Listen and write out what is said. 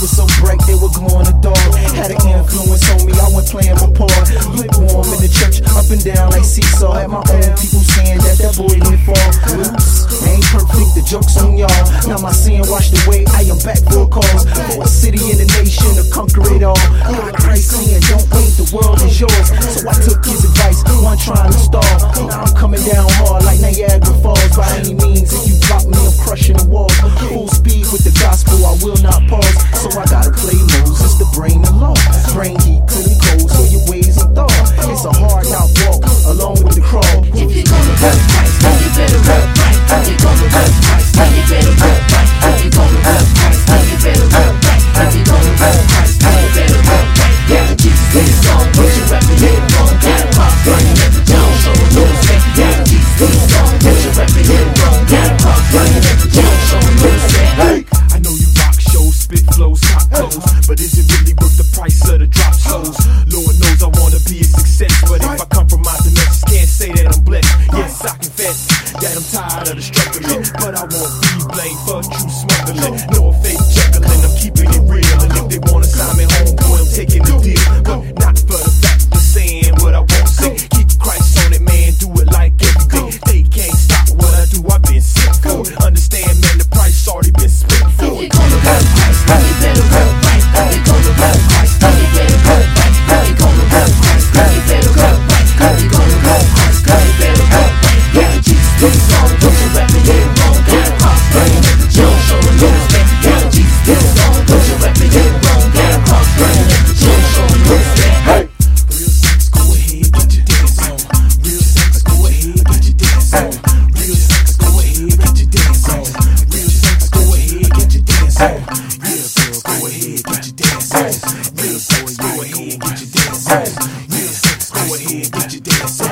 was so bright they were glowing the dark. Had an influence on me, I went playing my part. Lukewarm in the church, up and down like seesaw. Had my own people saying that boy went far. Oops, I ain't perfect, the joke's on y'all. Now my sin washed away, I am back for a cause. For a city and a nation to conquer it all. God Christ saying, don't wait, the world is yours. So I took his advice, one trying to stall. Now I'm coming down hard like Niagara Falls. By any means, if you block me, I'm crushing the walls. Full speed with the gospel, I will not pause. So I gotta play Moses to bring the law. Bring heat to the cold, so your ways and thought. It's a hard knock walk, along with the crawl. If you're gonna rap Christ, then you better rap right. If you're gonna rap Christ, then you better rap right. If you're gonna rap Christ, then you better rap right. If you're gonna rap Christ, then you better rap right. Yeah, Jesus is song, but you rapping it wrong. Got a pop running every John, show no respect. Yeah, Jesus is song, but you rapping it wrong. Got a pop running every John, show no respect. I know you rock shows, spit flows, hot clothes, but is it really worth the price of the drop souls? Lord knows I wanna be a success, but if I compromise the message, can't say that I'm blessed. Yes, I confess that I'm tired of the struggling, but I won't be blamed for true smuggling. No fake juggling, I'm keeping it real. And if they wanna sign me home, boy, I'm taking the deal, but not for the fact of saying what I won't say. Keep Christ on it, man, do it like every day. They can't stop what I do, I've been sick for. Understand, man, the price already been spent for. If you're gonna rap Christ, then you better rap right. If you're gonna rap Christ, then you better rap right. If you're gonna rap Christ, then you better rap right. If you're gonna rap Christ, then you better rap right. Yeah, Jesus is song, but you rapping it wrong. Got a pop running every John, showing no respect. Yeah, Jesus is song, but you rapping it wrong. Got a pop running every John, showing no respect. Real sex, go ahead, get your dance on. Real sex, go ahead, get your dance on. Real sex, go ahead, get your dance on. Real sex, go ahead, get your dance on. Yeah, girl, go ahead, get your dance on. Real sex, go ahead, get your dance on. Real sex, go ahead, get your dance on.